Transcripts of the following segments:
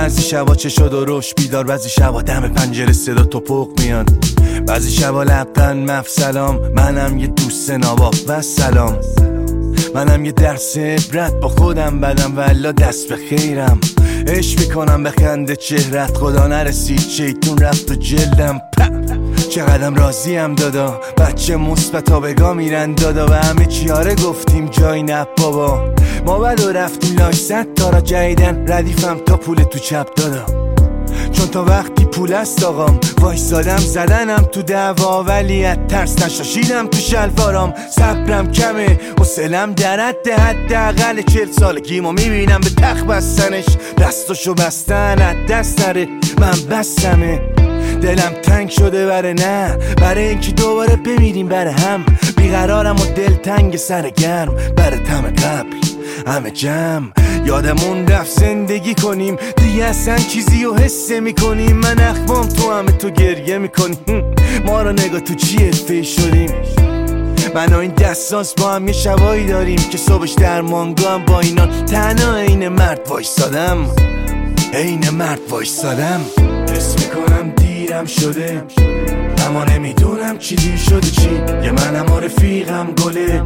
بعضی شبا چشا درشت بیدار، بعضی شبا دم پنجره صدا توپق میاد، بعضی شبا لبخند مفسلام. منم یه دوست نواب و سلام، منم یه درس عبرت با خودم بدم والا دست به خیرم. عشق میکنم به خنده چهرت، خدا نرسید شیطون رفت و جلدم. چقدرم راضیم دادا، بچه مثبت ها بگاه میرن دادا، و همه چیاره گفتیم جای نه بابا. ما بدو رفتیم لاش 100 تا را جدیدن، ردیفم تا پول تو چپ دادا، چون تا وقتی پول است آقام. وایسادم زدنم تو دعوا ولی از ترس نشاشیدم تو شلوارام. صبرم کمه حوصله‌ام در حداقل 40 سالگیمو میبینم به تخت بستنش، دستاشو بستن از دست نره. من بستمه، دلم تنگ شده برای اینکه دوباره بمیریم بره هم. بیقرارم و دل تنگ سر گرم، بره تم قبل همه جمع. یادمون رفت زندگی کنیم دیگه، اصلا چیزی رو حس میکنیم. من اخوام تو همه تو گریه میکنیم، ما رو نگاه تو چیه فی شدیم. من و این دستانس با هم یه شبایی داریم که صبحش در مانگو هم با اینا تنها عین مرد وایسادم، عین مرد وایسادم. حس میکنم دیرم شده اما نمیدونم چی دیر شده چی. یه منم و رفیقم گله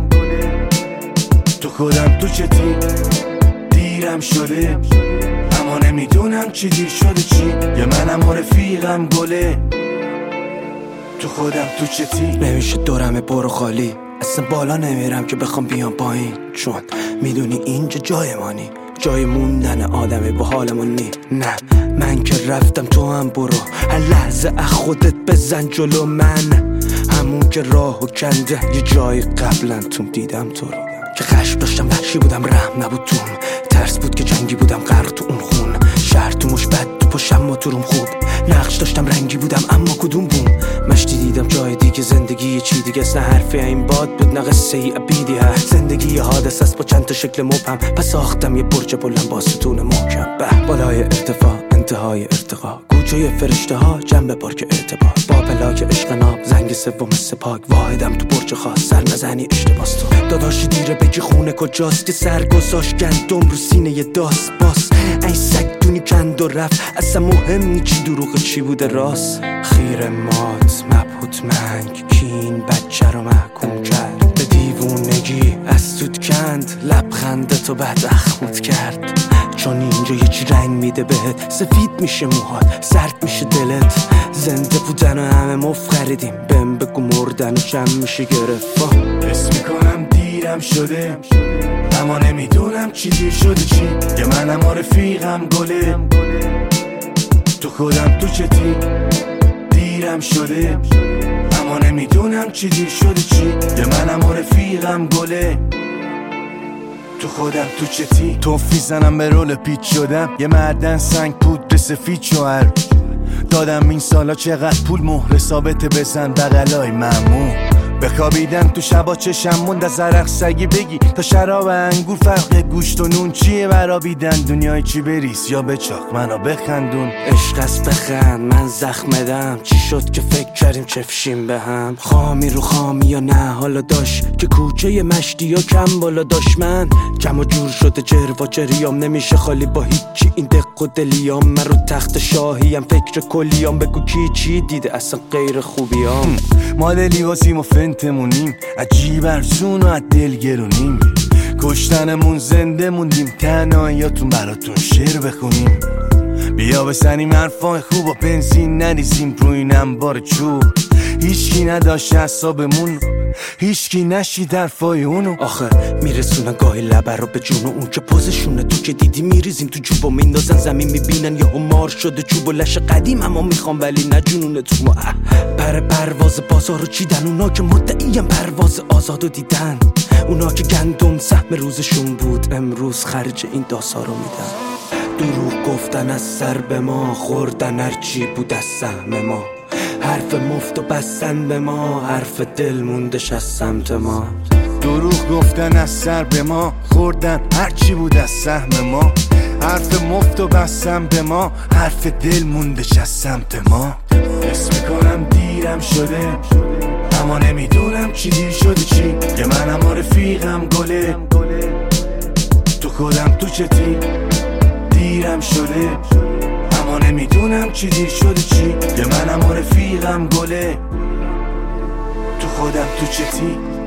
تو خودم تو چتی. دیرم شده اما نمیدونم چی دیر شده چی. یه منم و رفیقم گله تو خودم تو چتی. نمیشه دورم برو خالی، اصلا بالا نمیرم که بخوام بیام پایین، چون میدونی اینجا جای مانی، جای موندن آدمی با حالمون نی. نه من که رفتم تو هم برو، هر لحظه از خودت بزن جلو. من همون که راهو کنده یه جای قبلا تو دیدم تو رو، که خشم داشتم وحشی بودم رحم نبود توم، ترس بود که جنگی بودم غرق تو اون خون. شهر تو مش بد تو پشم ما تو روم خوب، نقش داشتم رنگی بودم اما کدوم بوم. مشتی دیدم جای دیگه، زندگی چی دیگه است، نه حرفی این باد بود نه قصه ای ابیدی هست. زندگی یه حادثه است با چند تا شکل مبهم، پس ساختم یه برج بلند با ستون محکم. به بالای ارتفاع انتهای ارتقا، کوچه فرشته ها جنب پارک اعتبار، با پلاک عشق ناب زنگ سوم سپاک. واحدم تو برج خاص، سر نزنی اشتباس تو داداشی دیره بگی خونه کجاست، که سر گذاشت گندم رو سینه یه داست باس. این سگ دونی کند و رفت، اصلا مهم نی چی دروغ چی بوده راست. خیر مات مبهوت منگ کین بچه رو محکوم کرد به دیوونگی، از توت کند لبخندتو بعد اخمود کرد. چون اینجا یه چی رنگ میده بهت، سفید میشه موهات سرد میشه دلت. زنده بودن و همه مفت خریدیم، بهم بگو مردن و چند میشه گرفت. حس میکنم دیرم شده اما نمیدونم چی دیر شده چی. یه منم و رفیقم گله تو خودم تو چتی. دیرم شده اما نمیدونم چی دیر شده چی. یه منم و رفیقم گله تو خودم تو چتی. توفی زنم به رول پیچ شدم، یه معدن سنگ پودر سفید شوهر دادم. این سالا چقدر پول مهر ثابت بزن بغلای ممنون. بخوابیدم تو شبا چشم موند از عرق سگی بگی تا شراب انگور. فرق گوشت و نون چیه برابیدن، دنیای چی بریز یا بچاق منو بخندون. عشق است بخند من زخمدم، چی شد که فکر کردیم چفشیم به هم. خامی رو خامی یا نه حالا داشت که کوچه مشتی یا کم بالا داشت. من کم و جور شده جر و جریام، نمیشه خالی با هیچی این دق و دلیام. من رو تخت شاهیم فکر کلیام، بگو کی چی دیده اصلا غیر خوبیام. مادلی واسیم و فنتمونیم، عجیب ارزون و از دل گرونیم. کشتنمون زنده موندیم، تنهاییاتون براتون شعر بخونیم. بیا بسنیم حرفای خوب و بنزین نریزیم رو این انبار چوب. هیچکی نداشت حسابمون، هیچکی نشید حرفای اونو. آخه میرسونن گاهی لبر رو به جون، اون که پوزشونه تو که دیدی میریزیم تو جوب و میندازن زمین. میبینن یه همار شده چوب و لش قدیم، اما میخوام ولی نجونونه تو ما. پرواز بازار رو چیدن، اونا که مدعیم پرواز آزادو دیدن. اونا که گندم سهم روزشون بود، امروز خرج این داسا رو میدن. دروغ گفتن از سر به ما، خوردن هرچی بود از سهم ما. حرف مفت و بستن به ما، حرف دل موندش از سمت ما. دروغ گفتن از سر به ما، خوردن هرچی بود از سهم ما. حرف مفت و بستن به ما، حرف دل موندش از سمت ما. حس میکنم دیرم شده اما نمیدونم چی دیر شده چی. یه منم و رفیقم گله تو خودم تو چتی. دیرم شده نمیدونم چی دیر شده چی، یه منم و رفیقم گله تو خودم تو چتی.